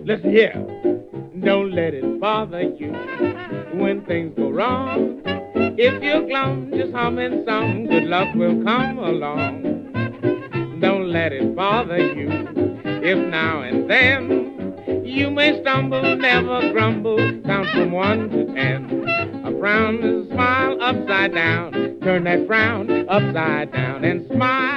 Listen here. Don't let it bother you when things go wrong. If you're glum, just humming some, good luck will come along. Don't let it bother you if now and then you may stumble, never grumble, count from 1 to 10. A frown is a smile upside down. Turn that frown upside down and smile.